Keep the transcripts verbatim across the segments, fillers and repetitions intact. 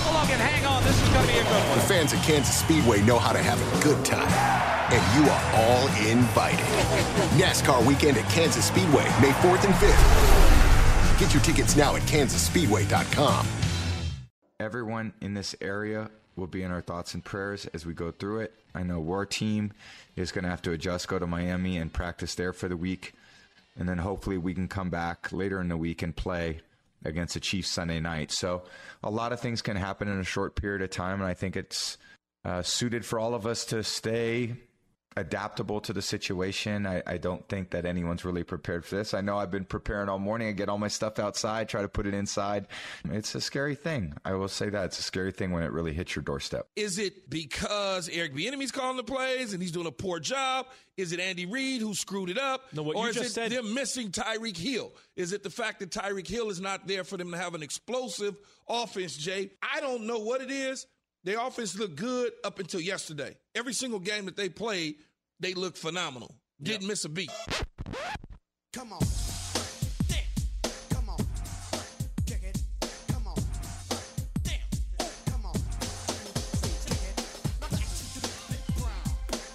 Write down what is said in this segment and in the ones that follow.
along and hang on. This is going to be a good one. The fans at Kansas Speedway know how to have a good time. And you are all invited. NASCAR weekend at Kansas Speedway, May fourth and fifth. Get your tickets now at kansas speedway dot com. Everyone in this area will be in our thoughts and prayers as we go through it. I know our team is going to have to adjust, go to Miami and practice there for the week. And then hopefully we can come back later in the week and play against the Chiefs Sunday night. So a lot of things can happen in a short period of time, and I think it's uh, suited for all of us to stay adaptable to the situation. I, I don't think that anyone's really prepared for this. I know I've been preparing all morning. I get all my stuff outside, try to put it inside. It's a scary thing. I will say that. It's a scary thing when it really hits your doorstep. Is it because Eric Bieniemy's calling the plays and he's doing a poor job? Is it Andy Reid who screwed it up? No, what or you is just it said... them missing Tyreek Hill? Is it the fact that Tyreek Hill is not there for them to have an explosive offense, Jay? I don't know what it is. Their offense looked good up until yesterday. Every single game that they played, they look phenomenal. Didn't yep. miss a beat. Come on. Come on. Kick it. Come on. Damn. Come on. Kick it. Back to the big ground.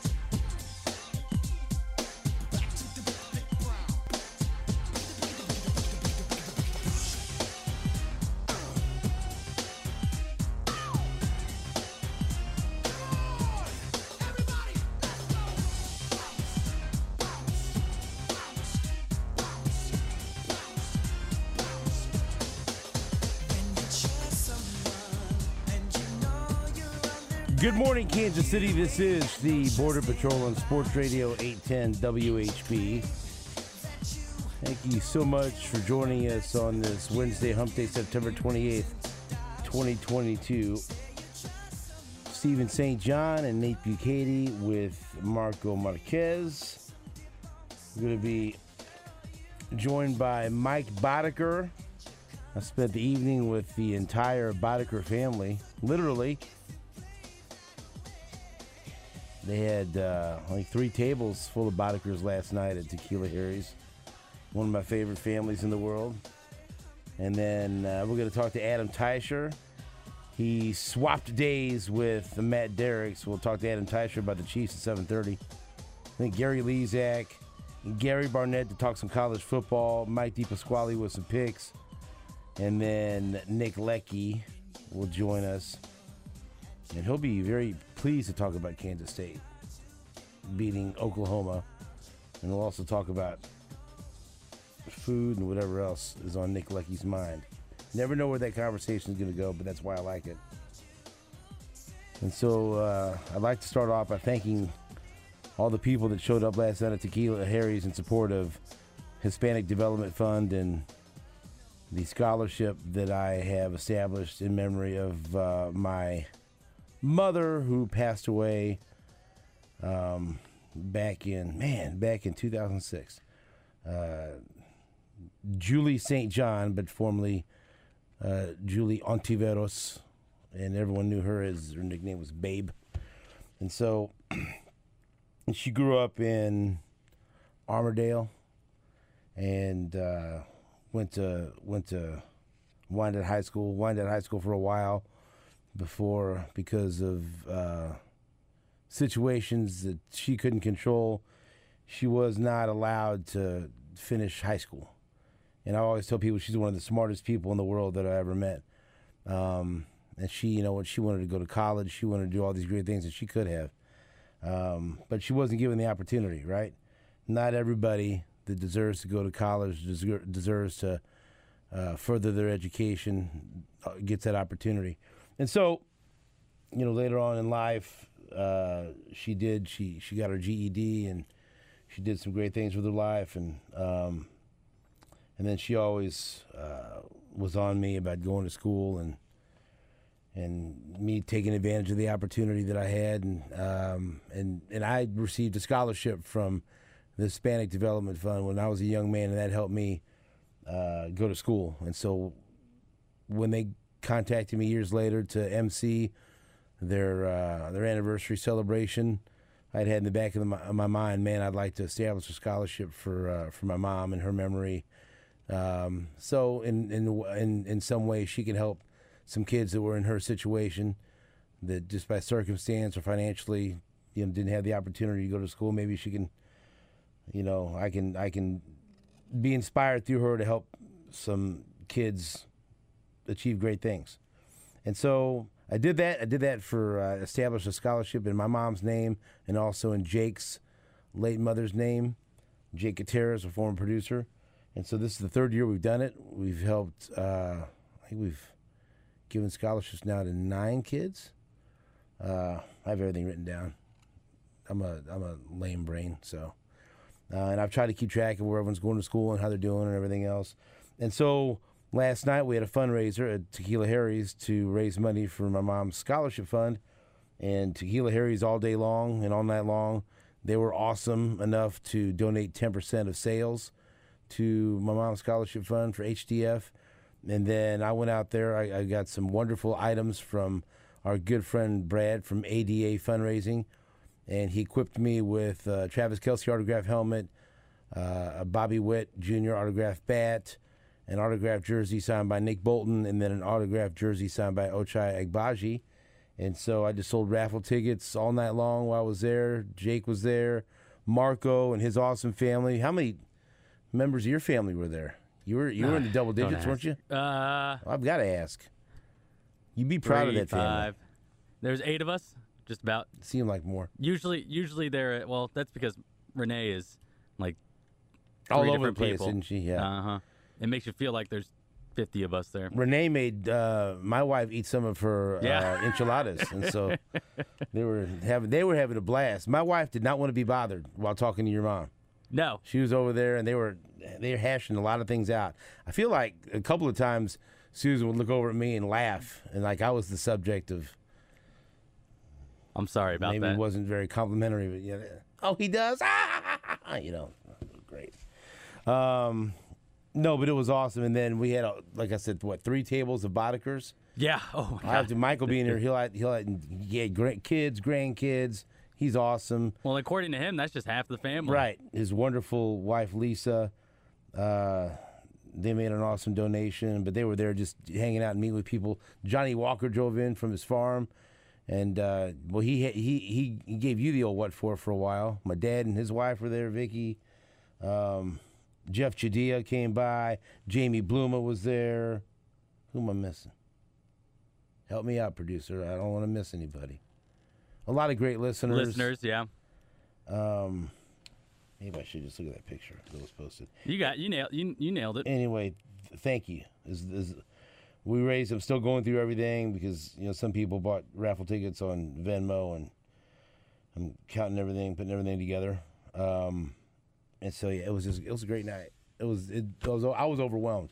Back to the big ground. Good morning, Kansas City. This is the Border Patrol on Sports Radio eight ten W H B. Thank you so much for joining us on this Wednesday, Hump Day, September twenty-eighth, twenty twenty-two. Stephen Saint John and Nate Bucati with Marco Marquez. We're going to be joined by Mike Boddicker. I spent the evening with the entire Boddicker family, literally. They had uh, like three tables full of Boddickers last night at Tequila Harry's, one of my favorite families in the world. And then uh, we're going to talk to Adam Teicher. He swapped days with Matt Derricks. We'll talk to Adam Teicher about the Chiefs at seven thirty. Then Gary Lezak, Gary Barnett to talk some college football, Mike DePasquale with some picks, and then Nick Leckie will join us. And he'll be very pleased to talk about Kansas State beating Oklahoma. And we'll also talk about food and whatever else is on Nick Leckie's mind. Never know where that conversation is going to go, but that's why I like it. And so uh, I'd like to start off by thanking all the people that showed up last night at Tequila Harry's in support of Hispanic Development Fund and the scholarship that I have established in memory of uh, my mother, who passed away um, back in, man, back in two thousand six. Uh, Julie Saint John, but formerly uh, Julie Ontiveros, and everyone knew her as, her nickname was Babe. And so she grew up in Armourdale and uh, went to went to Wyandotte High School, Wyandotte High School for a while, before, because of uh, situations that she couldn't control, she was not allowed to finish high school. And I always tell people she's one of the smartest people in the world that I ever met. Um, and she, you know, when she wanted to go to college, she wanted to do all these great things that she could have. Um, but she wasn't given the opportunity, right? Not everybody that deserves to go to college deser- deserves to uh, further their education uh, gets that opportunity. And so, you know, later on in life, uh, she did, she, she got her G E D and she did some great things with her life. And um, and then she always uh, was on me about going to school and and me taking advantage of the opportunity that I had. And um, and, and I received a scholarship from the Hispanic Development Fund when I was a young man, and that helped me uh, go to school. And so when they contacted me years later to M C their uh, their anniversary celebration, I'd had in the back of, the, of my mind, man, I'd like to establish a scholarship for uh, for my mom in her memory. Um, so in in in in some way, she can help some kids that were in her situation that just by circumstance or financially, you know, didn't have the opportunity to go to school. Maybe she can, you know, I can I can be inspired through her to help some kids achieve great things. And so I did that. I did that for uh, establish a scholarship in my mom's name and also in Jake's late mother's name. Jake Gutierrez, a former producer. And so this is the third year we've done it. We've helped, uh, I think we've given scholarships now to nine kids. Uh, I have everything written down. I'm a I'm a lame brain, so. Uh, and I've tried to keep track of where everyone's going to school and how they're doing and everything else. And so last night we had a fundraiser at Tequila Harry's to raise money for my mom's scholarship fund. And Tequila Harry's all day long and all night long, they were awesome enough to donate ten percent of sales to my mom's scholarship fund for H D F. And then I went out there. I, I got some wonderful items from our good friend Brad from A D A Fundraising. And he equipped me with a Travis Kelce autographed helmet, uh, a Bobby Witt Junior autographed bat, an autographed jersey signed by Nick Bolton, and then an autographed jersey signed by Ochai Agbaji. And so I just sold raffle tickets all night long while I was there. Jake was there, Marco and his awesome family. How many members of your family were there? You were you were in the double Don't digits, weren't you? Uh, I've got to ask. You'd be proud three, of that family. five. There's eight of us, just about. Seemed like more. Usually, usually they're well. That's because Renee is like All three over the different place, people. isn't she? Yeah. Uh huh. It makes you feel like there's fifty of us there. Renee made uh, my wife eat some of her Yeah. uh, enchiladas, and so they were having they were having a blast. My wife did not want to be bothered while talking to your mom. No. She was over there, and they were they were hashing a lot of things out. I feel like a couple of times Susan would look over at me and laugh, and like I was the subject of. I'm sorry about Maybe that. it wasn't very complimentary, but yeah. Oh, he does. Ah, you know, great. Um, no, but it was awesome. And then we had, a, like I said, what three tables of Bodikers. Yeah. Oh my I have God. to Michael being here. He'll have, he'll have, he had great kids, grandkids. He's awesome. Well, according to him, that's just half the family. Right. His wonderful wife Lisa. Uh, they made an awesome donation, but they were there just hanging out and meeting with people. Johnny Walker drove in from his farm. And, uh, well, he, he he he gave you the old what for for a while. My dad and his wife were there, Vicky. Um, Jeff Chadia came by. Jamie Bluma was there. Who am I missing? Help me out, producer. I don't want to miss anybody. A lot of great listeners. Listeners, yeah. Um, maybe I should just look at that picture that was posted. You got you nailed you, you nailed it. Anyway, th- thank you. Is is We raised. I'm still going through everything because you know some people bought raffle tickets on Venmo, and I'm counting everything, putting everything together. Um, and so yeah, it was just it was a great night. It was it, it was I was overwhelmed.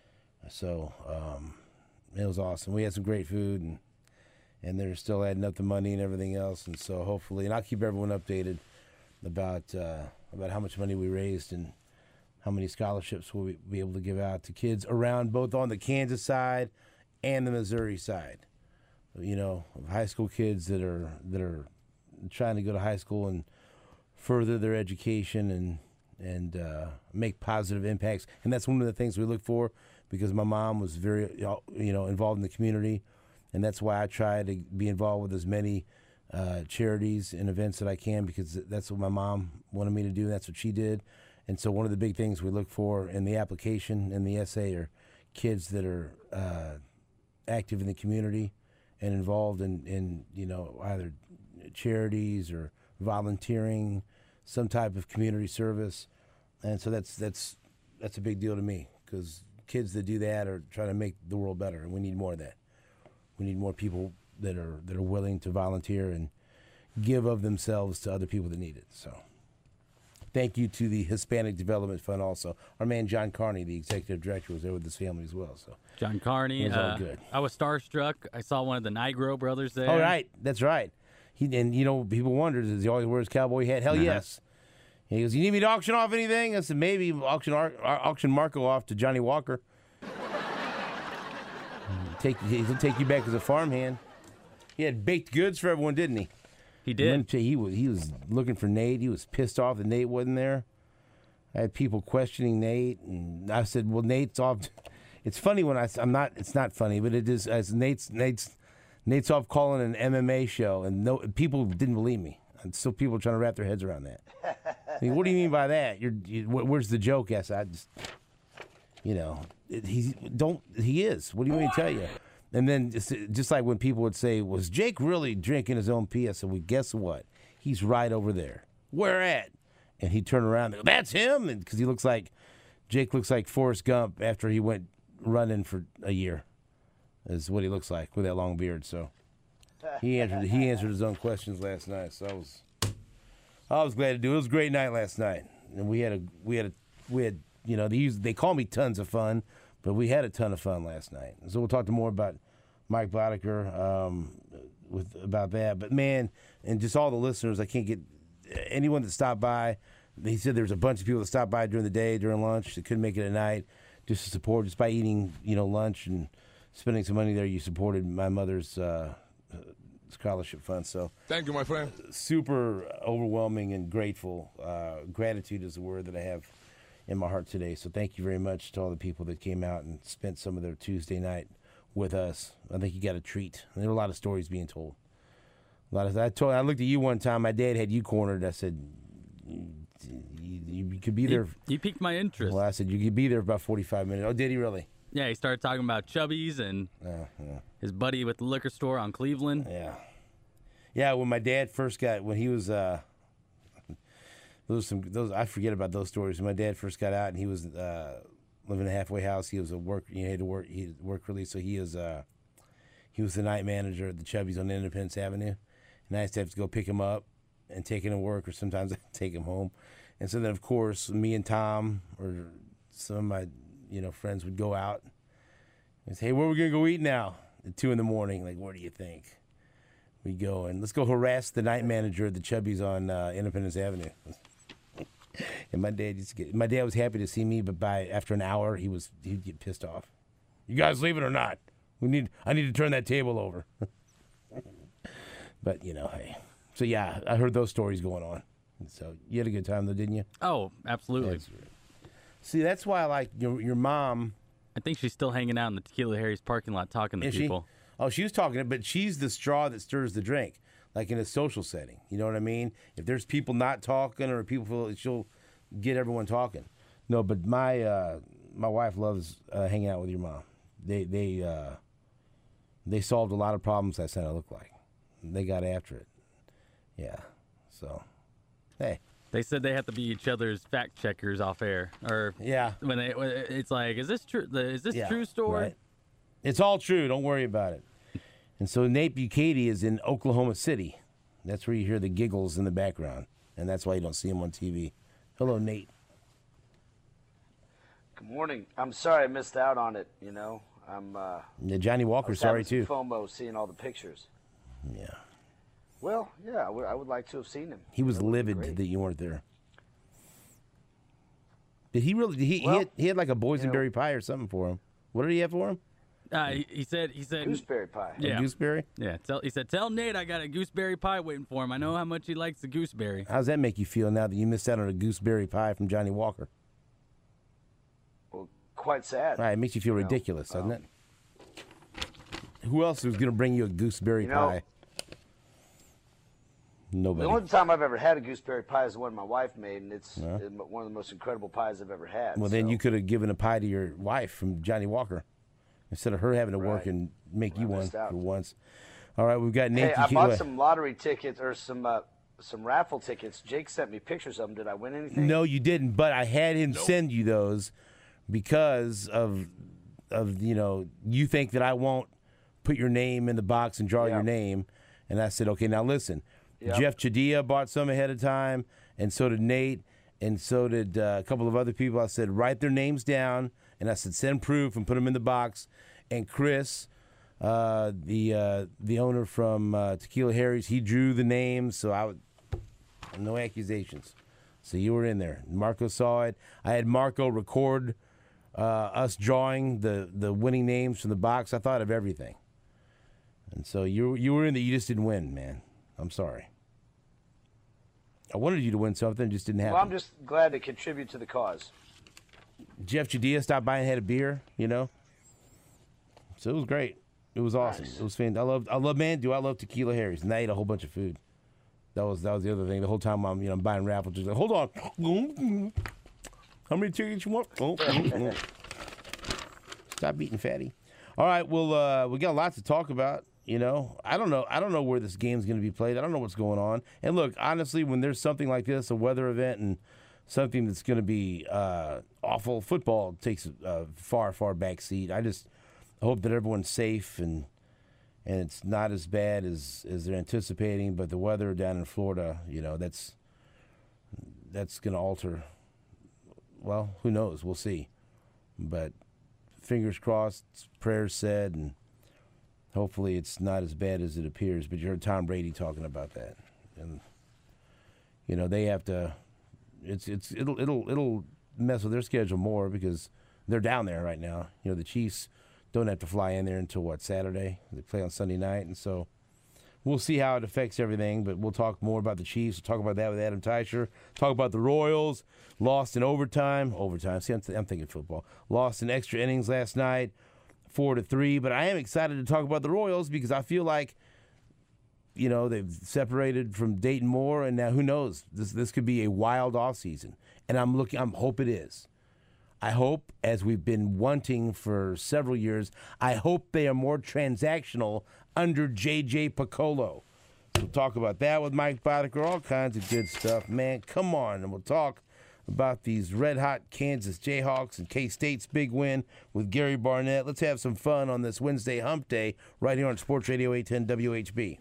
So um, it was awesome. We had some great food, and and they're still adding up the money and everything else. And so hopefully, and I'll keep everyone updated about uh, about how much money we raised and how many scholarships we'll be able to give out to kids around both on the Kansas side and the Missouri side. You know, high school kids that are that are trying to go to high school and further their education and and uh, make positive impacts. And that's one of the things we look for because my mom was very you know involved in the community, and that's why I try to be involved with as many uh, charities and events that I can because that's what my mom wanted me to do. And that's what she did. And so one of the big things we look for in the application and the essay are kids that are uh, active in the community and involved in, in, you know, either charities or volunteering, some type of community service. And so that's that's that's a big deal to me because kids that do that are trying to make the world better, and we need more of that. We need more people that are that are willing to volunteer and give of themselves to other people that need it. So. Thank you to the Hispanic Development Fund also. Our man John Carney, the executive director, was there with his family as well. So John Carney. It was all uh, good. I was starstruck. I saw one of the Nigro brothers there. all right, that's right. He and you know people wondered does he always wear his cowboy hat? Hell Uh-huh. yes. And he goes, you need me to auction off anything? I said maybe auction Ar- auction Marco off to Johnny Walker. take he'll take you back as a farmhand. He had baked goods for everyone, didn't he? He Let me did. tell you, he was he was looking for Nate. He was pissed off that Nate wasn't there. I had people questioning Nate, and I said, "Well, Nate's off It's funny when I, I'm not. It's not funny, but it is. As Nate's Nate's Nate's off calling an M M A show, and no people didn't believe me. And still, people are trying to wrap their heads around that. I mean, what do you mean by that? You're, you, where's the joke? Yes, I just, you know, it, he don't. He is. What do you mean to tell you? And then just, just like when people would say, "Was Jake really drinking his own pee?" I said, "Well, guess what? He's right over there. Where at?" And he'd turn around and go, "That's him," because he looks like Jake looks like Forrest Gump after he went running for a year. Is what he looks like with that long beard. So he answered he answered his own questions last night. So I was I was glad to do it. It was a great night last night, and we had a we had a we had you know they use, they call me tons of fun, but we had a ton of fun last night. So we'll talk to more about Mike Boddicker um, with about that. But man, and just all the listeners, I can't get anyone that stopped by. He said there was a bunch of people that stopped by during the day, during lunch, that couldn't make it at night, just to support, just by eating, you know, lunch and spending some money there. You supported my mother's uh, scholarship fund. So Thank you, my friend. super overwhelming and grateful. Uh, gratitude is the word that I have in my heart today. So thank you very much to all the people that came out and spent some of their Tuesday night with us. I think you got a treat. And there were a lot of stories being told. A lot of I told. I looked at you one time. My dad had you cornered. I said, you, you, you could be there. He, he piqued my interest. Well, I said you could be there for about forty-five minutes. Oh, did he really? Yeah, he started talking about Chubby's and Yeah, yeah. his buddy with the liquor store on Cleveland. Yeah, yeah. When my dad first got, when he was, uh, those some those I forget about those stories. When my dad first got out and he was uh, living in a halfway house, he was a work. He had to work. He work release, so he is. Uh, he was the night manager at the Chubby's on Independence Avenue, and I used to have to go pick him up and take him to work, or sometimes I take him home. And so then, of course, me and Tom or some of my you know friends would go out and say, "Hey, where are we gonna go eat now?" At two in the morning, like, where do you think? We go and let's go harass the night manager at the Chubby's on uh, Independence Avenue. And my dad used to get. My dad was happy to see me, but by after an hour, he was he'd get pissed off. You guys leaving or not? We need. I need to turn that table over. But you know, hey. So yeah, I heard those stories going on. So you had a good time though, didn't you? Oh, absolutely. That's right. See, that's why I like your your mom. I think she's still hanging out in the Tequila Harry's parking lot talking to Is people. she? Oh, she was talking, but she's the straw that stirs the drink, like in a social setting. You know what I mean? If there's people not talking or people feel, she'll get everyone talking. No, but my uh, my wife loves uh, hanging out with your mom. They they uh, they solved a lot of problems last night. It looked like they got after it. Yeah. So, hey. They said they have to be each other's fact checkers off air, or Yeah. when they, when it's like, is this true? Is this Yeah, true story? right. It's all true. Don't worry about it. And so Nate Bukaty is in Oklahoma City. That's where you hear the giggles in the background, and that's why you don't see him on T V. Hello, Nate. Good morning. I'm sorry I missed out on it. You know, I'm. Uh, Yeah, Johnny I Walker, was sorry having too. some FOMO seeing all the pictures. Yeah, Well, yeah, I would, I would like to have seen him. he was That would be livid great. that you weren't there. Did he really? Did he, Well, he had he had like a you know- boysenberry pie or something for him. What did he have for him? Uh, he, he said, he said, Gooseberry pie. A yeah, gooseberry. yeah. Tell, he said, tell Nate I got a gooseberry pie waiting for him. I know how much he likes the gooseberry. How does that make you feel now that you missed out on a gooseberry pie from Johnny Walker? Well, quite sad. Right, it makes you feel You know, ridiculous, doesn't um, it? Who else was going to bring you a gooseberry You know, pie? The Nobody. only time I've ever had a gooseberry pie is the one my wife made, and it's uh, one of the most incredible pies I've ever had. Well, then so- you could have given a pie to your wife from Johnny Walker instead of her having to work Right. and make you I one missed out. for once. All right, we've got Nate. Hey, I Bukaty- bought some lottery tickets or some uh, some raffle tickets. Jake sent me pictures of them. Did I win anything? No, you didn't. But I had him send you those because of of you know you think that I won't put your name in the box and draw Yeah. your name, and I said, okay, now listen. Yeah. Jeff Chadilla bought some ahead of time, and so did Nate, and so did uh, a couple of other people. I said, write their names down, and I said, send proof and put them in the box. And Chris, uh, the uh, the owner from uh, Tequila Harry's, he drew the names, so I would no accusations. So you were in there. Marco saw it. I had Marco record uh, us drawing the, the winning names from the box. I thought of everything. And so you you were in there. You just didn't win, man. I'm sorry. I wanted you to win something, it just didn't happen. Well, I'm just glad to contribute to the cause. Jeff Chadilla stopped by and had a beer, you know? So it was great. It was awesome. Nice. It was fantastic. I love, I love, man, do I love Tequila Harry's. And I ate a whole bunch of food. That was that was the other thing. The whole time I'm, you know, I'm buying raffles, just like, hold on. How many tickets you want? Oh, oh, oh. Stop eating fatty. All right, well, uh, we got lots to talk about. You know, I don't know. I don't know where this game's going to be played. I don't know what's going on. And look, honestly, when there's something like this, a weather event, and something that's going to be uh, awful, football takes a far, far back seat. I just hope that everyone's safe and and it's not as bad as, as they're anticipating. But the weather down in Florida, you know, that's that's going to alter. Well, who knows? We'll see. But fingers crossed, prayers said, and hopefully it's not as bad as it appears. But you heard Tom Brady talking about that, and you know they have to. It's it's it'll it'll it'll mess with their schedule more because they're down there right now. You know the Chiefs don't have to fly in there until what, Saturday? They play on Sunday night, and so we'll see how it affects everything. But we'll talk more about the Chiefs. We'll talk about that with Adam Teicher. Talk about the Royals lost in overtime. Overtime. See, I'm, th- I'm thinking football. Lost in extra innings last night, four to three. But I am excited to talk about the Royals because I feel like, you know, they've separated from Dayton Moore, and now who knows? This this could be a wild offseason. And I'm looking. I'm hope it is. I hope, as we've been wanting for several years, I hope they are more transactional under J J Piccolo. We'll talk about that with Mike Boddicker, all kinds of good stuff. Man, come on. And we'll talk about these red-hot Kansas Jayhawks and K-State's big win with Gary Barnett. Let's have some fun on this Wednesday hump day right here on Sports Radio eight ten W H B.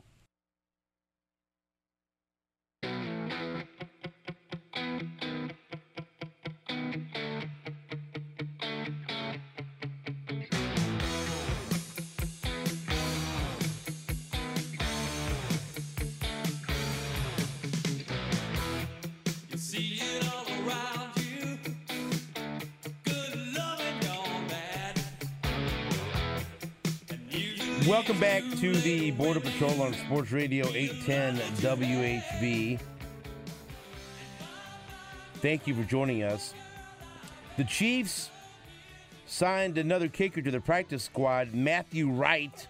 Welcome back to the Border Patrol on Sports Radio eight ten W H B. Thank you for joining us. The Chiefs signed another kicker to the practice squad, Matthew Wright.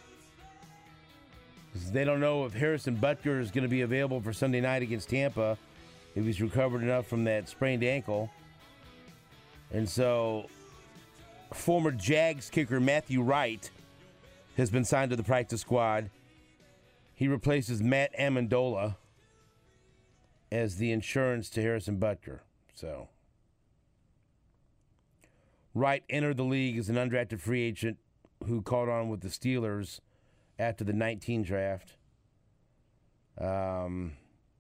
They don't know if Harrison Butker is going to be available for Sunday night against Tampa, if he's recovered enough from that sprained ankle. And so, former Jags kicker Matthew Wright has been signed to the practice squad. He replaces Matt Amendola as the insurance to Harrison Butker. So, Wright entered the league as an undrafted free agent who caught on with the Steelers after the nineteen draft. Um,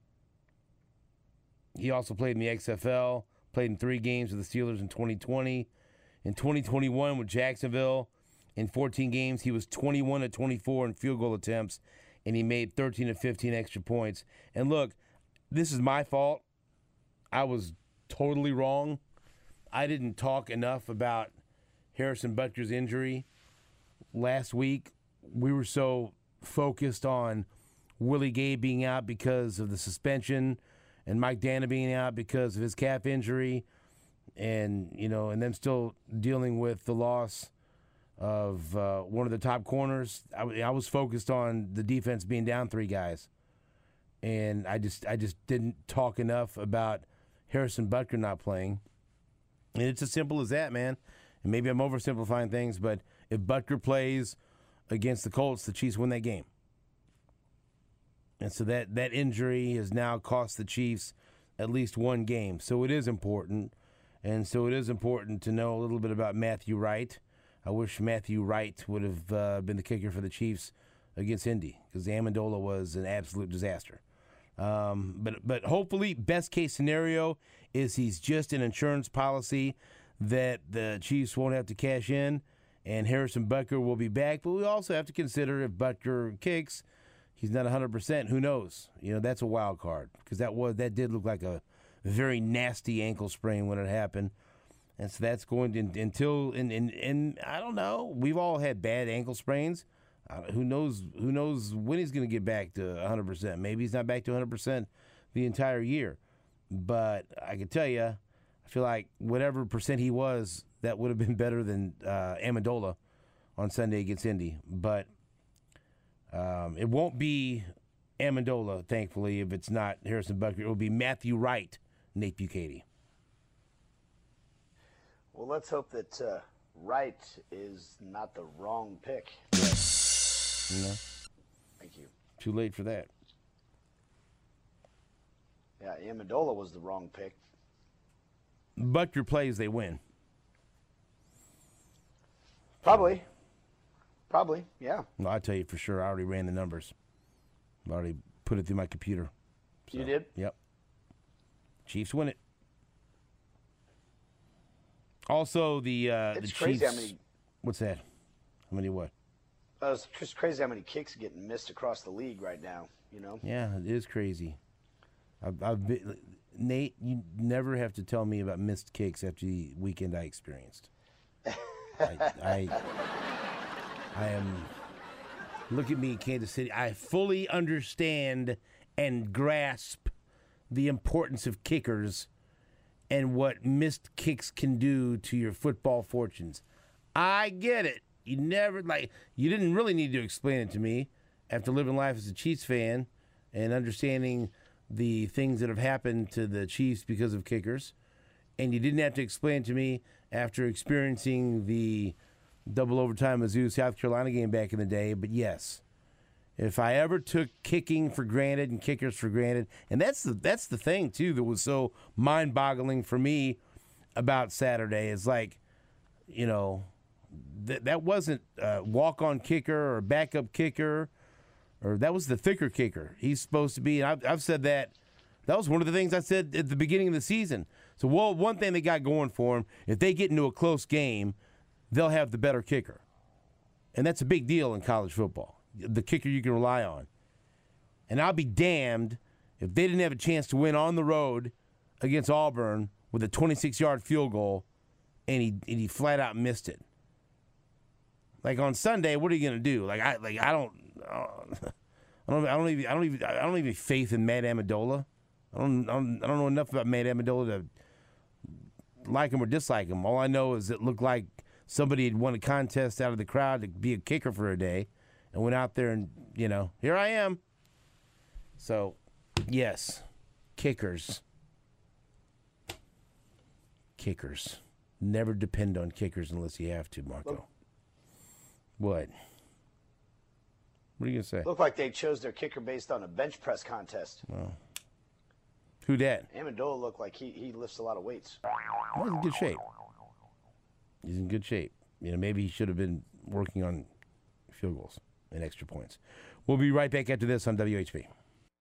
he also played in the X F L, played in three games with the Steelers in twenty twenty. In twenty twenty-one with Jacksonville, in fourteen games, he was twenty-one of twenty-four in field goal attempts, and he made thirteen of fifteen extra points. And look, this is my fault. I was totally wrong. I didn't talk enough about Harrison Butker's injury last week. We were so focused on Willie Gay being out because of the suspension and Mike Dana being out because of his calf injury, and, you know, and them still dealing with the loss of uh, one of the top corners. I, w- I was focused on the defense being down three guys, and I just I just didn't talk enough about Harrison Butker not playing. And it's as simple as that, man. And maybe I'm oversimplifying things, but if Butker plays against the Colts, the Chiefs win that game. And so that, that injury has now cost the Chiefs at least one game. So it is important. And so it is important to know a little bit about Matthew Wright. I wish Matthew Wright would have uh, been the kicker for the Chiefs against Indy, because Amendola was an absolute disaster. Um, but but hopefully, best case scenario is he's just an insurance policy that the Chiefs won't have to cash in, and Harrison Butker will be back. But we also have to consider if Butker kicks, he's not one hundred percent. Who knows? You know, that's a wild card, because that was that did look like a very nasty ankle sprain when it happened. And so that's going to, until, and, and, and I don't know, we've all had bad ankle sprains. Uh, who knows Who knows when he's going to get back to one hundred percent. Maybe he's not back to one hundred percent the entire year. But I can tell you, I feel like whatever percent he was, that would have been better than uh, Amendola on Sunday against Indy. But um, it won't be Amendola, thankfully, if it's not Harrison Butker. It will be Matthew Wright, Nate Bukaty. Well, let's hope that uh, Wright is not the wrong pick. You know, Thank you. too late for that. Yeah, Amendola was the wrong pick. Butker plays, they win. Probably. Probably, yeah. No, I tell you for sure. I already ran the numbers. I already put it through my computer. You did? Yep. Chiefs win it. Also, the uh, It's the crazy Chiefs. how many- What's that? How many what? Uh, it's just crazy how many kicks are getting missed across the league right now, you know? Yeah, it is crazy. I've, I've been, Nate, you never have to tell me about missed kicks after the weekend I experienced. I, I, I am. Look at me, Kansas City. I fully understand and grasp the importance of kickers and what missed kicks can do to your football fortunes. I get it. You never, like, you didn't really need to explain it to me after living life as a Chiefs fan and understanding the things that have happened to the Chiefs because of kickers. And you didn't have to explain to me after experiencing the double overtime Mizzou South Carolina game back in the day. But yes, if I ever took kicking for granted and kickers for granted, and that's the that's the thing too that was so mind-boggling for me about Saturday is like, you know, th- that wasn't a walk-on kicker or backup kicker, or that was the thicker kicker. He's supposed to be. And I've, I've said that. That was one of the things I said at the beginning of the season. So, well, one thing they got going for them, if they get into a close game, they'll have the better kicker. And that's a big deal in college football, the kicker you can rely on. And I'll be damned if they didn't have a chance to win on the road against Auburn with a twenty-six-yard field goal, and he and he flat out missed it. Like on Sunday, what are you gonna do? Like I like I don't I don't I don't even I don't even I don't even faith in Matt Amendola. I don't I don't, I don't know enough about Matt Amendola to like him or dislike him. All I know is it looked like somebody had won a contest out of the crowd to be a kicker for a day and went out there and, you know, here I am. So, yes, kickers. Kickers. Never depend on kickers unless you have to, Marco. What? What are you going to say? Looked like they chose their kicker based on a bench press contest. Well, who dat? Amendola looked like he, he lifts a lot of weights. Well, he's in good shape. He's in good shape. You know, maybe he should have been working on field goals and extra points. We'll be right back after this on W H B.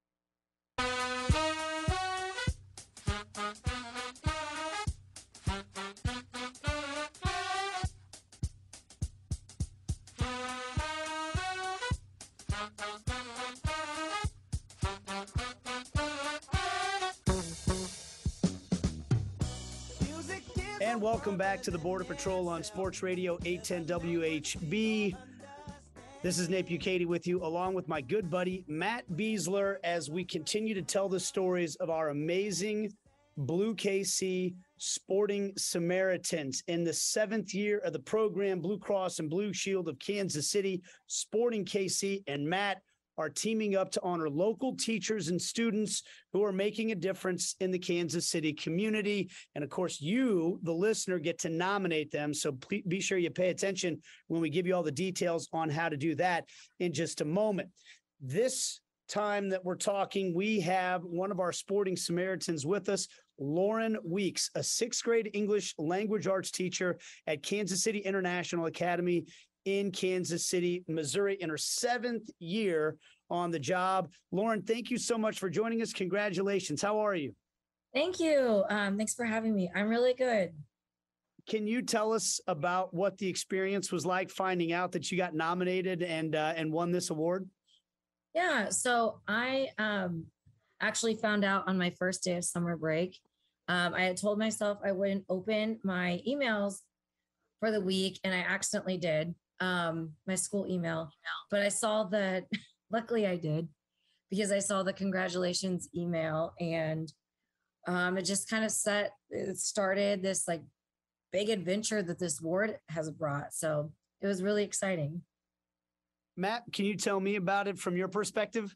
And welcome back to the Border Patrol on Sports Radio eight ten W H B. This is Nate Bukaty with you, along with my good buddy Matt Beasler, as we continue to tell the stories of our amazing Blue K C Sporting Samaritans. In the seventh year of the program, Blue Cross and Blue Shield of Kansas City, Sporting K C, and Matt are teaming up to honor local teachers and students who are making a difference in the Kansas City community. And of course, you, the listener, get to nominate them. So please be sure you pay attention when we give you all the details on how to do that in just a moment. This time that we're talking, we have one of our Sporting Samaritans with us, Lauren Weeks, a sixth grade English language arts teacher at Kansas City International Academy in Kansas City, Missouri, in her seventh year on the job. Lauren, thank you so much for joining us. Congratulations. How are you? Thank you. Um, thanks for having me. I'm really good. Can you tell us about what the experience was like finding out that you got nominated and uh, and won this award? Yeah. So I um, actually found out on my first day of summer break. Um, I had told myself I wouldn't open my emails for the week, and I accidentally did. Um, my school email, but I saw that, luckily I did, because I saw the congratulations email, and um, it just kind of set, it started this like big adventure that this award has brought. So it was really exciting. Matt, can you tell me about it from your perspective?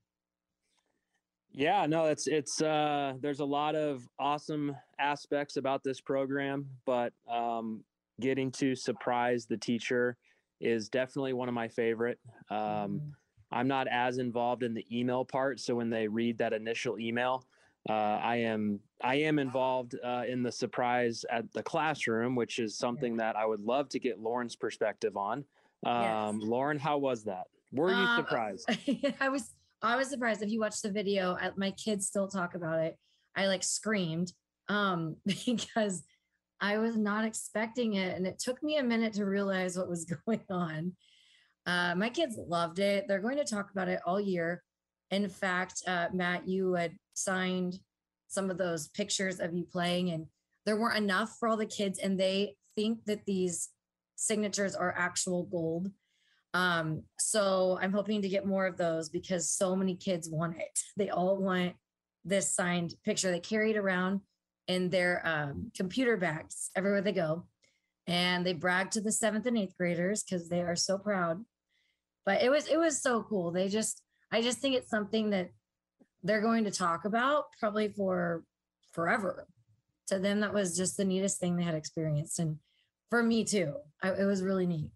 Yeah, no, it's it's uh there's a lot of awesome aspects about this program, but um getting to surprise the teacher is definitely one of my favorite. Um Mm-hmm. I'm not as involved in the email part, so when they read that initial email, uh I am I am involved uh in the surprise at the classroom, which is something that I would love to get Lauren's perspective on. Um Yes. Lauren, how was that? Were you Um, surprised? I was I was surprised. If you watch the video, I, my kids still talk about it. I like screamed um, because I was not expecting it, and it took me a minute to realize what was going on. Uh, my kids loved it. They're going to talk about it all year. In fact, uh, Matt, you had signed some of those pictures of you playing, and there weren't enough for all the kids, and they think that these signatures are actual gold. Um, so I'm hoping to get more of those because so many kids want it. They all want this signed picture. They carry it around in their um, computer bags everywhere they go. And they brag to the seventh and eighth graders because they are so proud. But it was, it was so cool. They just, I just think it's something that they're going to talk about probably for forever. To them, that was just the neatest thing they had experienced. And for me too, I, it was really neat.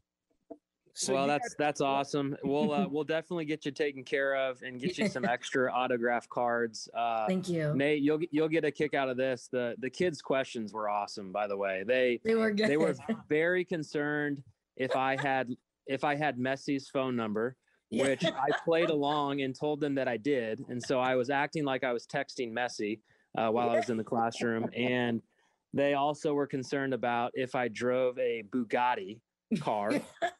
So well, you that's that's awesome. We'll uh, we'll definitely get you taken care of and get you some extra autograph cards. Uh, Thank you. Nate, you'll you'll get a kick out of this. The the kids' questions were awesome, by the way. They They were good. they were very concerned if I had if I had Messi's phone number, Yeah. which I played along and told them that I did, and so I was acting like I was texting Messi uh, while I was in the classroom, and they also were concerned about if I drove a Bugatti car.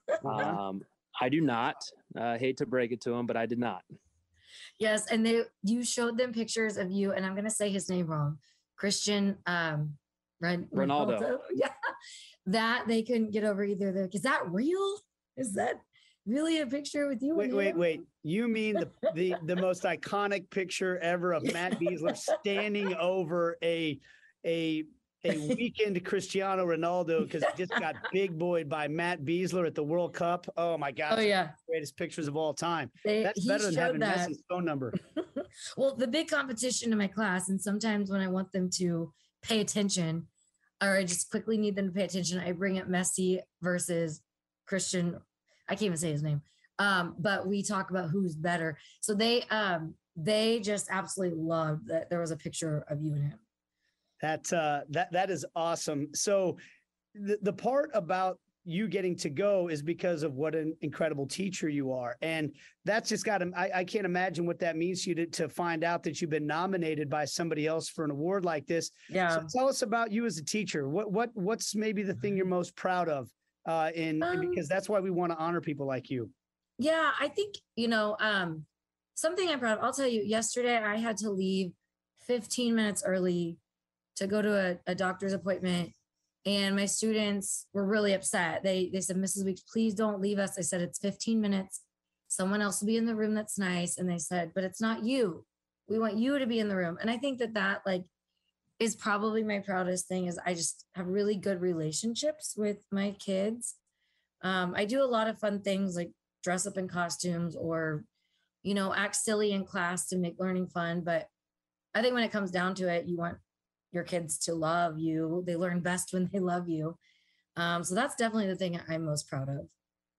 Um, I do not. I uh, hate to break it to them, but I did not. Yes, and they you showed them pictures of you, and I'm gonna say his name wrong, Christian um, Ren- Ronaldo. Yeah, that they couldn't get over either. They're like, is that real? Is that really a picture with you? Wait, and wait, him?" wait. You mean the, the, the most iconic picture ever of Matt Beasler standing over a, a, a weekend Cristiano Ronaldo because he just got big boyed by Matt Beasler at the World Cup. Oh my gosh. Oh yeah, Greatest pictures of all time. They- That's he better than showed having that. Messi's phone number. Well, the big competition in my class, and sometimes when I want them to pay attention, or I just quickly need them to pay attention, I bring up Messi versus Christian. I can't even say his name. Um, but we talk about who's better. So they um they just absolutely loved that there was a picture of you and him. That uh, that that is awesome. So the, the part about you getting to go is because of what an incredible teacher you are. And that's just got to, I, I can't imagine what that means to you to, to find out that you've been nominated by somebody else for an award like this. Yeah. So tell us about you as a teacher. What, what, what's maybe the thing you're most proud of uh, in, Um, because that's why we want to honor people like you. Yeah, I think, you know, um, something I'm proud of. I'll tell you, yesterday I had to leave fifteen minutes early to go to a, a doctor's appointment. And my students were really upset. They they said, Missus Weeks, please don't leave us. I said, it's fifteen minutes. Someone else will be in the room that's nice. And they said, but it's not you. We want you to be in the room. And I think that that like is probably my proudest thing is I just have really good relationships with my kids. Um, I do a lot of fun things like dress up in costumes or, you know, act silly in class to make learning fun. But I think when it comes down to it, you want your kids to love you. They learn best when they love you. Um, so that's definitely the thing I'm most proud of.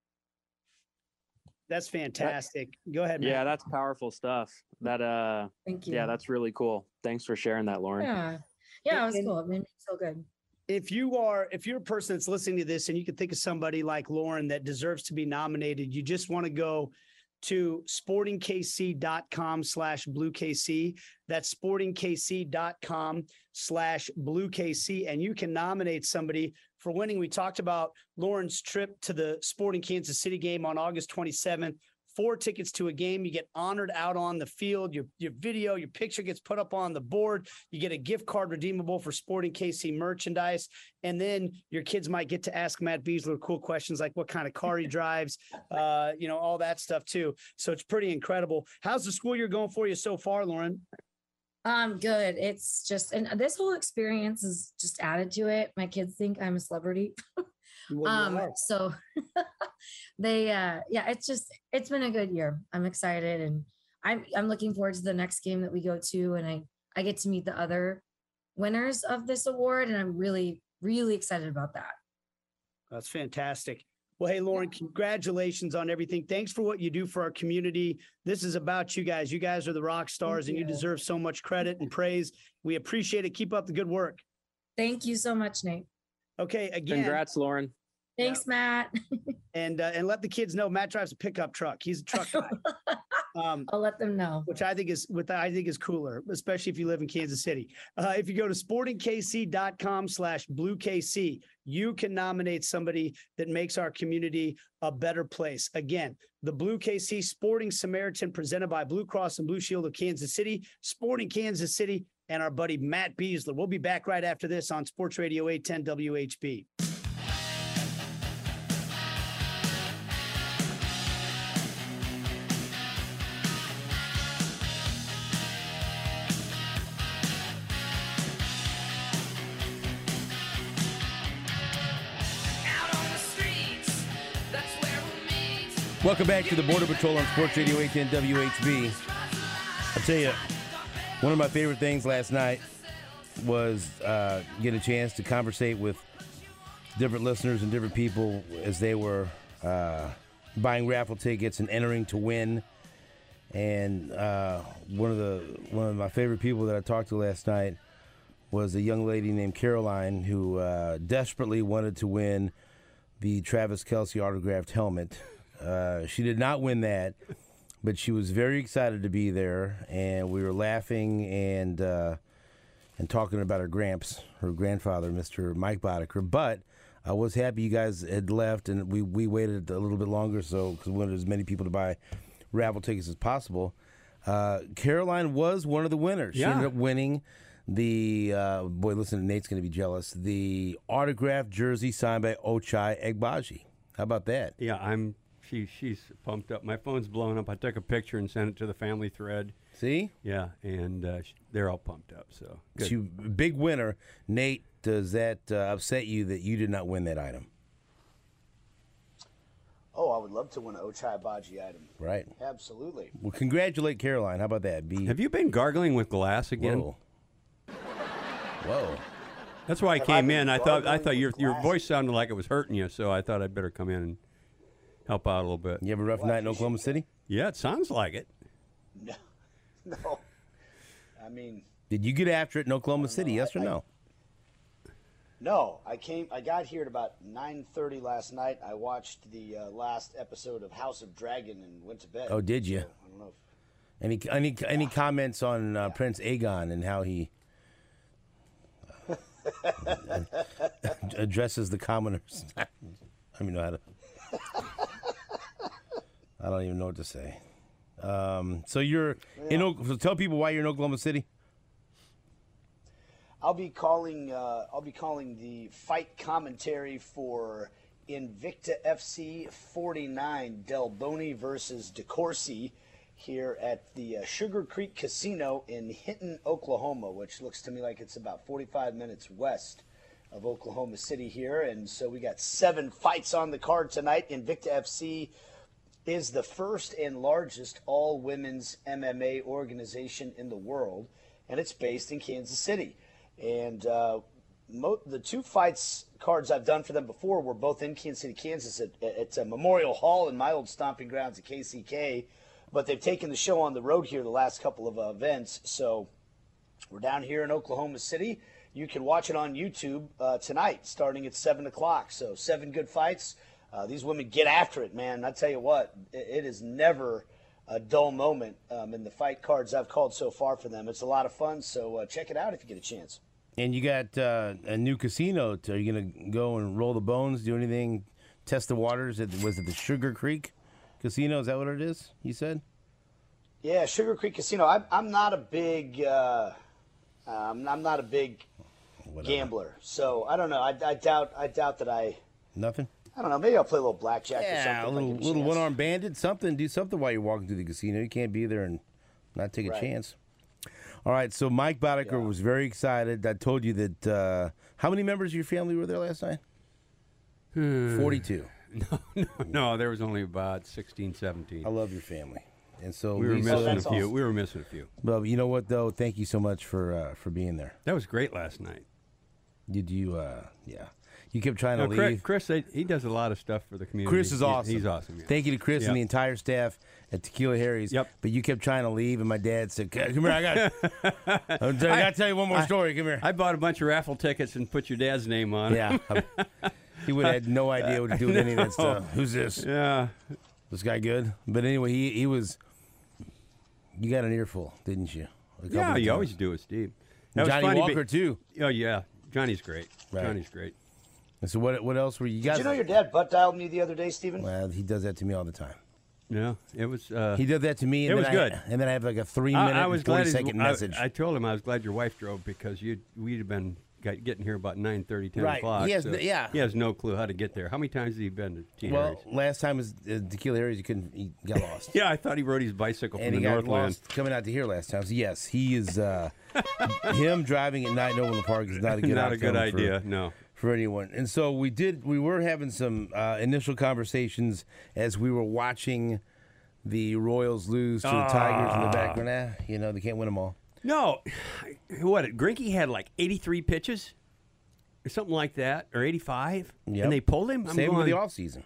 That's fantastic. Go ahead, Matt. Yeah, that's powerful stuff. That uh Thank you. yeah, that's really cool. Thanks for sharing that, Lauren. Yeah. Yeah, it was And- cool. It made me feel good. If you are, if you're a person that's listening to this and you can think of somebody like Lauren that deserves to be nominated, you just want to go to sportingkc.com slash blue KC. That's sportingkc.com slash blue KC. And you can nominate somebody for winning. We talked about Lauren's trip to the Sporting Kansas City game on August twenty-seventh. Four tickets to a game. You get honored out on the field. Your, your video, your picture gets put up on the board. You get a gift card redeemable for Sporting K C merchandise. And then your kids might get to ask Matt Beasler cool questions like what kind of car he drives, uh, you know, all that stuff too. So it's pretty incredible. How's the school year going for you so far, Lauren? Um, good. It's just, and this whole experience is just added to it. My kids think I'm a celebrity. Well, you Um, are. so they, uh, yeah, it's just, it's been a good year. I'm excited and I'm, I'm looking forward to the next game that we go to. And I, I get to meet the other winners of this award. And I'm really, really excited about that. That's fantastic. Well, hey, Lauren, congratulations on everything. Thanks for what you do for our community. This is about you guys. You guys are the rock stars and you deserve so much credit and praise. We appreciate it. Keep up the good work. Thank you so much, Nate. Okay, again. Congrats, Lauren. Thanks, Matt. And uh, and let the kids know Matt drives a pickup truck. He's a truck guy. Um, I'll let them know. Which I think is what I think is cooler, especially if you live in Kansas City. Uh, if you go to sporting k c dot com slash blue K C, you can nominate somebody that makes our community a better place. Again, the Blue K C Sporting Samaritan presented by Blue Cross and Blue Shield of Kansas City, Sporting Kansas City, and our buddy Matt Beasler. We'll be back right after this on Sports Radio eight ten W H B. Welcome back to the Border Patrol on Sports Radio eight ten W H B. I'll tell you, one of my favorite things last night was uh, get a chance to conversate with different listeners and different people as they were uh, buying raffle tickets and entering to win. And uh, one of the one of my favorite people that I talked to last night was a young lady named Caroline who uh, desperately wanted to win the Travis Kelce autographed helmet. Uh, she did not win that, but she was very excited to be there, and we were laughing and uh, and talking about her gramps, her grandfather, Mister Mike Boddicker. But I was happy you guys had left, and we, we waited a little bit longer so because we wanted as many people to buy raffle tickets as possible. Uh, Caroline was one of the winners. She Yeah. ended up winning the, uh, boy, listen, Nate's going to be jealous, the autographed jersey signed by Ochai Egbaji. How about that? Yeah, I'm... She, she's pumped up. My phone's blown up. I took a picture and sent it to the family thread. See? Yeah, and uh, sh- they're all pumped up. So good. She, big winner. Nate, does that uh, upset you that you did not win that item? Oh, I would love to win an Ochai Baji item. Right. Absolutely. Well, congratulate Caroline. How about that? Be Have you been gargling with glass again? Whoa. Whoa. That's why I Have came I been in. I thought I gargling thought your with your glass? voice sounded like it was hurting you, so I thought I'd better come in and help out a little bit. You have a rough night in Oklahoma City? Yeah, it sounds like it. No. No. I mean, Did you get after it in Oklahoma City, yes or I- no? no. I came. I got here at about nine thirty last night. I watched the uh, last episode of House of Dragon and went to bed. Oh, did you? So, I don't know. If, Any any any comments on uh, Prince Aegon and how he uh, addresses the commoners? I don't even know how to. I don't even know what to say. Um, so you're in. O- So tell people why you're in Oklahoma City. I'll be calling. Uh, I'll be calling the fight commentary for Invicta F C forty-nine Del Boni versus DeCourcy here at the uh, Sugar Creek Casino in Hinton, Oklahoma, which looks to me like it's about forty-five minutes west of Oklahoma City here. And so we got seven fights on the card tonight. Invicta F C is the first and largest all-women's M M A organization in the world, and it's based in Kansas City. And uh, mo- the two fights cards I've done for them before were both in Kansas City, Kansas, at, at uh, Memorial Hall in my old stomping grounds at K C K. But they've taken the show on the road here the last couple of uh, events. So we're down here in Oklahoma City. You can watch it on YouTube uh, tonight, starting at seven o'clock. So seven good fights. Uh, these women get after it, man. I tell you what, it, it is never a dull moment um, in the fight cards I've called so far for them. It's a lot of fun. So uh, check it out if you get a chance. And you got uh, a new casino. Are you going to go and roll the bones, do anything, test the waters? At, was it the Sugar Creek Casino? Is that what it is, you said? Yeah, Sugar Creek Casino. I'm, I'm not a big, uh, um, I'm not a big Whatever. gambler. So I don't know. I, I doubt, I doubt that I, Nothing? I don't know. Maybe I'll play a little blackjack or something. Yeah, a if I little, get a little chance. one-armed bandit, something. Do something while you're walking through the casino. You can't be there and not take a Right. chance. All right, so Mike Boddicker Yeah. was very excited. I told you that, uh, how many members of your family were there last night? forty-two. No, no, no. There was only about sixteen, seventeen. I love your family. And so we were Lisa, missing a few. We were missing a few. But you know what, though? Thank you so much for uh, for being there. That was great last night. Did you? Uh, yeah. You kept trying to no, leave. Chris, Chris, he does a lot of stuff for the community. Chris is awesome. He's, he's awesome. Yeah. Thank you to Chris Yep. and the entire staff at Tequila Harry's. Yep. But you kept trying to leave, and my dad said, "Come here, I got, I got to tell you one more I, story. Come here." I bought a bunch of raffle tickets and put your dad's name on. Yeah. He would have had no idea what to do with any of that stuff. Who's this? Yeah. This guy good? But anyway, he he was. You got an earful, didn't you? A couple Yeah, of you times. always do with Steve. That was Johnny funny, Walker but- too. Oh yeah, Johnny's great. Right. Johnny's great. And so what? What else were you guys? Did you know your dad butt dialed me the other day, Steven? Well, he does that to me all the time. Yeah, it was. Uh, He did that to me. And it then was I, good. And then I have like a three I- minute, I was and forty glad second his- I- message. I, told him I was glad your wife drove because you we'd have been got, getting here about nine thirty, ten Right. o'clock. He has so no- yeah. He has no clue how to get there. How many times has he been to T. well, Harry's? last time was uh, Tequila Harry's. He couldn't. He got lost. Yeah, I thought he rode his bicycle and from he the got Northland. lost coming out to here last time. So yes, he is. Uh, him driving at night in Overland Park is not a good. Not a good outcome for- idea, no. For anyone, and so we did. We were having some uh, initial conversations as we were watching the Royals lose to the Tigers in the background. Eh, you know they can't win them all. No, what? Grinke had like eighty-three pitches, or something like that, or eighty-five, Yep. and they pulled him. I'm Same with going, the offseason.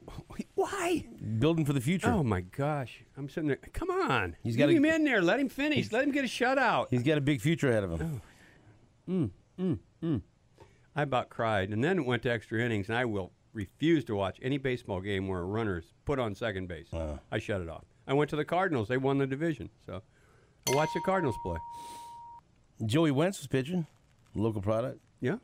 Why? Building for the future. Oh my gosh! I'm sitting there. Come on, He's Leave gotta- him in there. Let him finish. Let him get a shutout. He's got a big future ahead of him. Mm, mm, mm. I about cried, and then it went to extra innings, and I will refuse to watch any baseball game where a runner's put on second base. Wow. I shut it off. I went to the Cardinals. They won the division, so I watched the Cardinals play. Joey Wentz was pitching, local product. Yeah,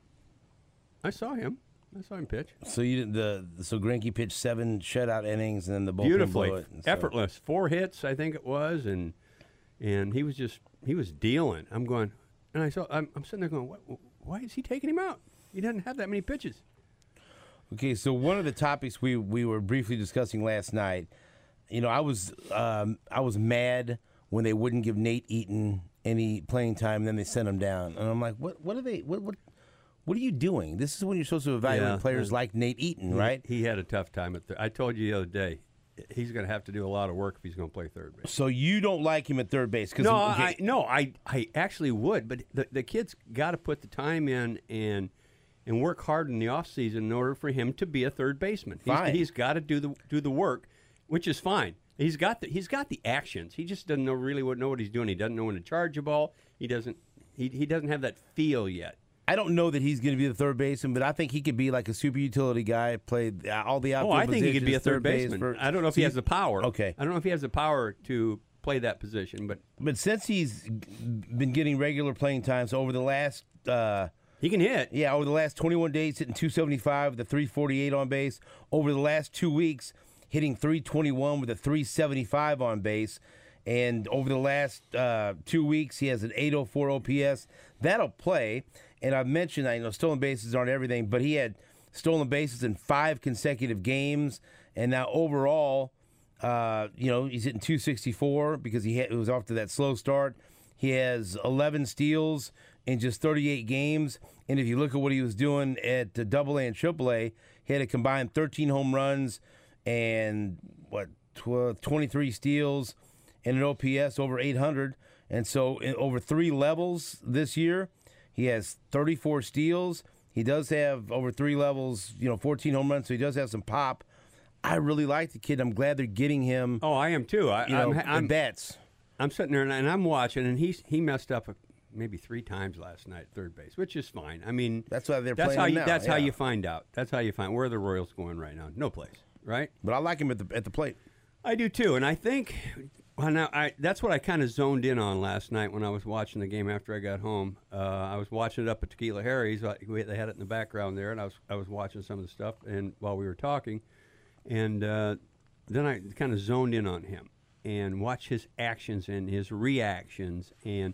I saw him. I saw him pitch. So you did the so Greinke pitched seven shutout innings, and then the bullpen Beautifully, blew it. And so- effortless. Four hits, I think it was, and and he was just he was dealing. I'm going, and I saw I'm, I'm sitting there going, what, why is he taking him out? He doesn't have that many pitches. Okay, so one of the topics we, we were briefly discussing last night, you know, I was um, I was mad when they wouldn't give Nate Eaton any playing time, and then they sent him down, and I'm like, what what are they what what what are you doing? This is when you're supposed to evaluate Yeah, players uh, like Nate Eaton, He- right? He had a tough time at third. I told you the other day, he's going to have to do a lot of work if he's going to play third base. So you don't like him at third base? No, okay, I, no, I, I actually would, but the, the kid's got to put the time in and and work hard in the offseason in order for him to be a third baseman. He's, Fine. he's got to do the do the work, which is fine. He's got the he's got the actions. He just doesn't know really what know what he's doing. He doesn't know when to charge a ball. He doesn't he, he doesn't have that feel yet. I don't know that he's going to be the third baseman, but I think he could be like a super utility guy, play all the outfield Oh, I think he could be a positions, third base baseman. for- I don't know if so he you- has the power. Okay. I don't know if he has the power to play that position, but But since he's been getting regular playing time, so over the last uh, he can hit. Yeah, over the last twenty-one days, hitting two seventy-five with a three forty-eight on base. Over the last two weeks, hitting three twenty-one with a three seventy-five on base. And over the last uh, two weeks, he has an eight oh four O P S. That'll play. And I've mentioned, I know stolen bases aren't everything, but he had stolen bases in five consecutive games. And now overall, uh, you know, he's hitting two sixty-four because he, had, it was off to that slow start. He has eleven steals in just thirty-eight games. And if you look at what he was doing at uh, Double A and Triple A, he had a combined thirteen home runs and, what, twelve, twenty-three steals and an O P S over eight hundred. And so in, over three levels this year, he has thirty-four steals. He does have over three levels, you know, fourteen home runs, so he does have some pop. I really like the kid. I'm glad they're getting him. Oh, I am too. I, you know, I'm, I'm bats. I'm sitting there and, and I'm watching, and he's he messed up a, maybe three times last night at third base, which is fine. I mean, that's why they're that's playing how him you now, that's how yeah. you find out. That's how you find where are the Royals going right now. No place, right? But I like him at the at the plate. I do too, and I think well, now I that's what I kind of zoned in on last night when I was watching the game after I got home. Uh, I was watching it up at Tequila Harry's. Uh, we- They had it in the background there, and I was I was watching some of the stuff, and while we were talking, and uh, then I kind of zoned in on him and watched his actions and his reactions, and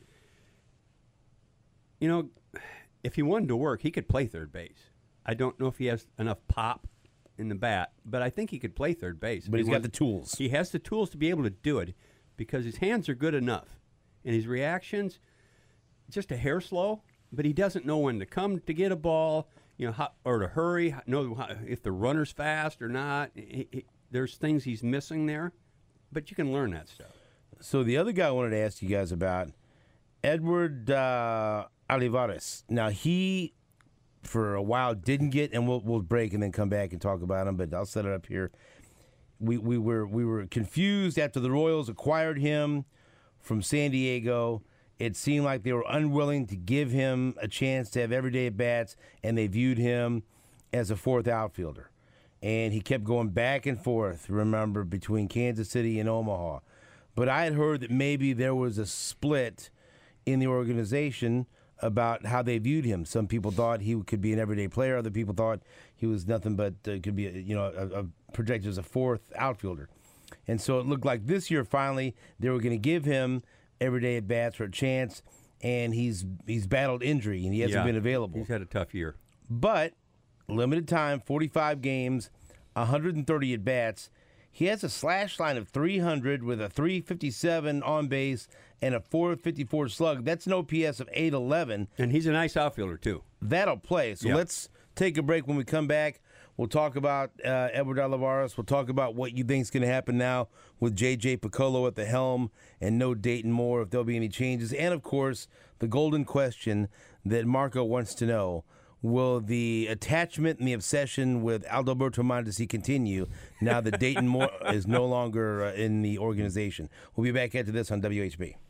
you know, if he wanted to work, he could play third base. I don't know if he has enough pop in the bat, but I think he could play third base. But He he's got wants- the tools. He has the tools to be able to do it because his hands are good enough. And his reactions, just a hair slow, but he doesn't know when to come to get a ball. you know, how, or to hurry, know how, if the runner's fast or not. He, he, there's things he's missing there, but you can learn that stuff. So the other guy I wanted to ask you guys about, Edward uh, Olivares. Now, he, for a while, didn't get, and we'll we'll break and then come back and talk about him, but I'll set it up here. We we were we were confused after the Royals acquired him from San Diego. It seemed like they were unwilling to give him a chance to have everyday at-bats, and they viewed him as a fourth outfielder. And he kept going back and forth, remember, between Kansas City and Omaha. But I had heard that maybe there was a split in the organization about how they viewed him. Some people thought he could be an everyday player. Other people thought he was nothing but uh, could be, a, you know, a, a projected as a fourth outfielder. And so it looked like this year, finally, they were going to give him everyday at bats for a chance, and he's he's battled injury and he hasn't Yeah, been available. He's had a tough year. But limited time, forty-five games, one hundred thirty at bats. He has a slash line of three hundred with a three fifty-seven on base and a four fifty-four slug. That's an O P S of eight eleven. And he's a nice outfielder, too. That'll play. So Yeah. let's take a break. When we come back, we'll talk about uh, Edward Olivares. We'll talk about what you think is going to happen now with J J Piccolo at the helm and no Dayton Moore, if there'll be any changes. And, of course, the golden question that Marco wants to know. Will the attachment and the obsession with Adalberto Mondesi continue now that Dayton Moore is no longer uh, in the organization? We'll be back after this on W H B.